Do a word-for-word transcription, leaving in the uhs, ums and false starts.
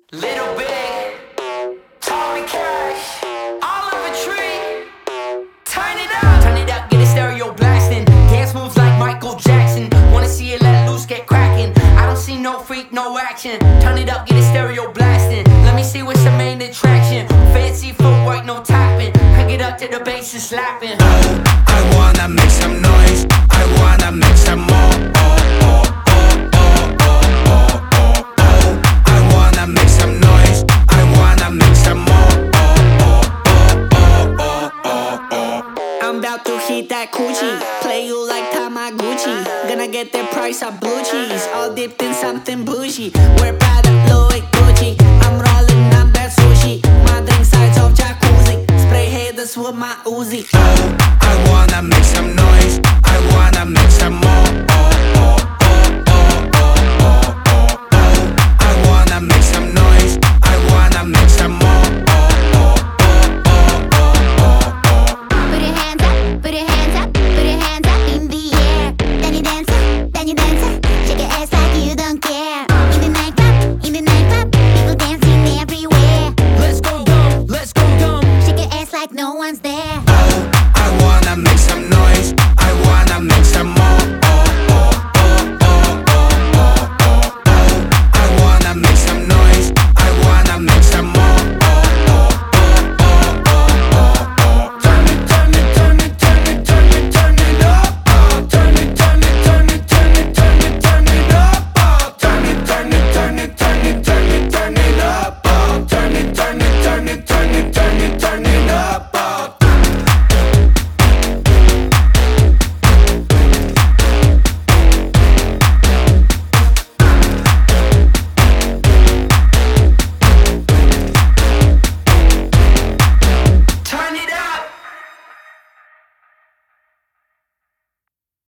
Little big, Tommy Cash, Oliver Tree. Turn it up, turn it up, get a stereo blasting. Dance moves like Michael Jackson. Wanna see it let loose, get cracking. I don't see no freak, no action. Turn it up, get a stereo blasting. Let me see what's the main attraction. Fancy footwork, no tapping. Crank it up to the bass and slapping. Oh, I wanna make some noise. I wanna make some more. Oh, oh, oh, oh, oh, oh, oh, oh. I wanna make some noise. I wanna make some more. Oh, oh, oh, oh, oh, oh. I'm about to hit that coochie, play you like Tamagotchi. Gonna get the price of blue cheese, all dipped in something bougie. We're Prada, Louis, Gucci. I'm rolling up that sushi. My drink sides of jacuzzi. Spray haters with my Uzi. Oh, I wanna make some noise. I wanna make some more.